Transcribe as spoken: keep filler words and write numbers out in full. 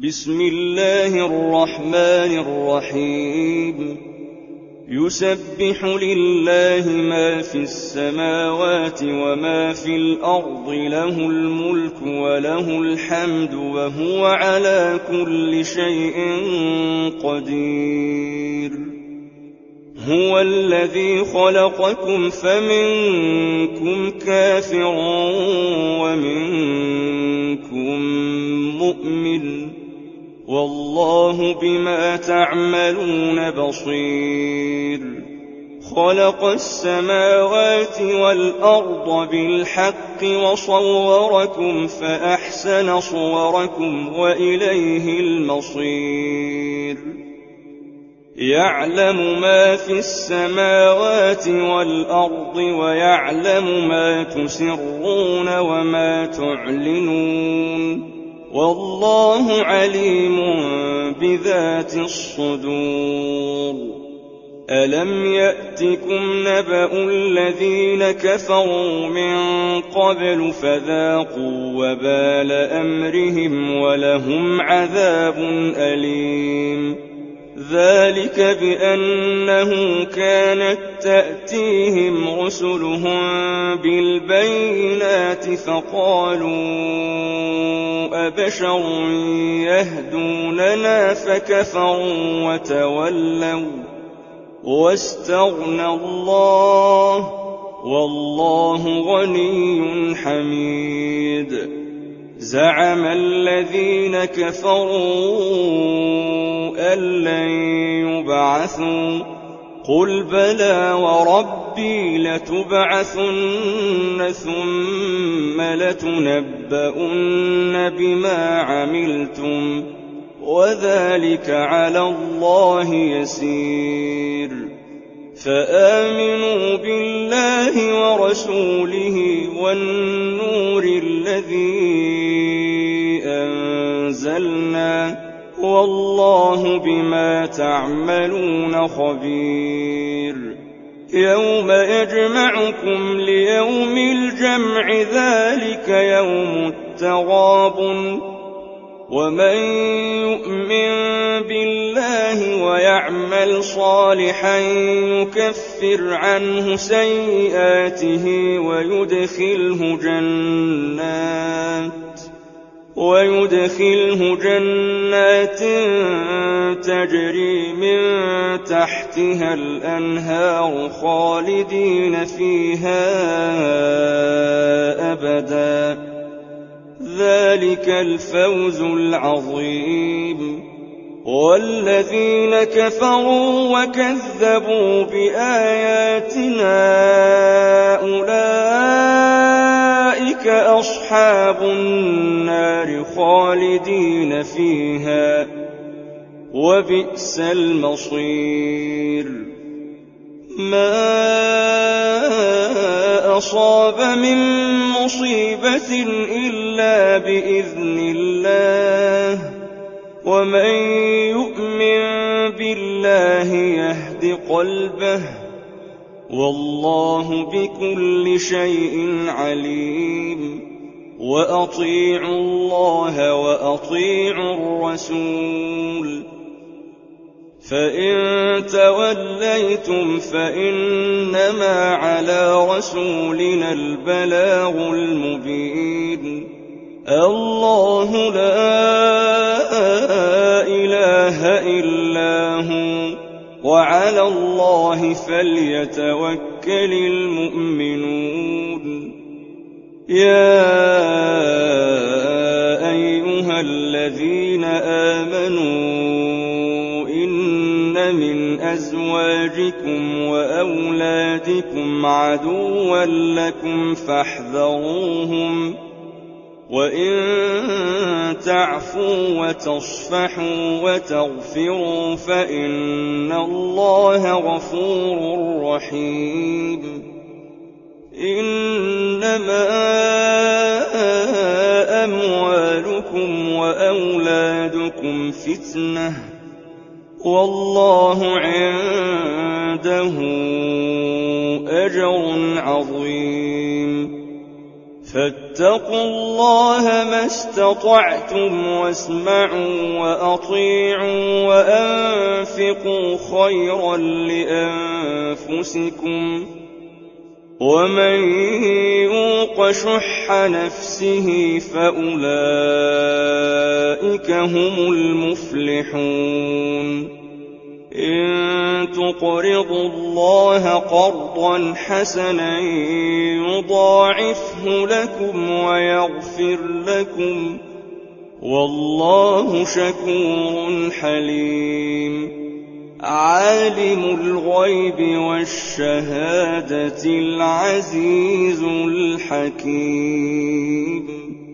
بسم الله الرحمن الرحيم يسبح لله ما في السماوات وما في الأرض له الملك وله الحمد وهو على كل شيء قدير هو الذي خلقكم فمنكم كافر ومنكم مؤمن والله بما تعملون بصير خلق السماوات والأرض بالحق وصوركم فأحسن صوركم وإليه المصير يعلم ما في السماوات والأرض ويعلم ما تسرون وما تعلنون والله عليم بذات الصدور ألم يأتكم نبأ الذين كفروا من قبل فذاقوا وبال أمرهم ولهم عذاب أليم ذلك بأنه كانت تأتيهم رسلهم بالبينات فقالوا أبشر يهدوننا فكفروا وتولوا واستغنى الله والله غني حميد زعم الذين كفروا أن لن يبعثوا قل بلى وربي لتبعثن ثم لتنبؤن بما عملتم وذلك على الله يسير فآمنوا بالله ورسوله والنور الذي أنزلنا والله بما تعملون خبير يوم يجمعكم ليوم الجمع ذلك يوم التغابن ومن يؤمن بالله ويعمل صالحا يكفر عنه سيئاته ويدخله جنات ويدخله جنات تجري من تحتها الأنهار خالدين فيها أبدا ذلك الفوز العظيم والذين كفروا وكذبوا بآياتنا أولئك أصحاب النار خالدين فيها وبئس المصير ما أصاب من مصيبة إلا بإذن الله ومن يؤمن بالله يهد قلبه والله بكل شيء عليم وأطيعوا الله وأطيعوا الرسول فإن توليتم فإنما على رسولنا البلاغ المبين الله لا إله إلا هو وعلى الله فليتوكل المؤمنون يا أيها الذين آمنوا إن من أزواجكم وأولادكم عدوا لكم فاحذروهم وإن تعفوا وتصفحوا وتغفروا فإن الله غفور رحيم إنما أموالكم وأولادكم فتنة والله عنده أجر عظيم فاتقوا الله ما استطعتم واسمعوا وأطيعوا وأنفقوا خيرا لأنفسكم ومن يوق شح نفسه فأولئك هم المفلحون إن تقرضوا الله قرضا حسنا يضاعفه لكم ويغفر لكم والله شكور حليم عالم الغيب والشهادة العزيز الحكيم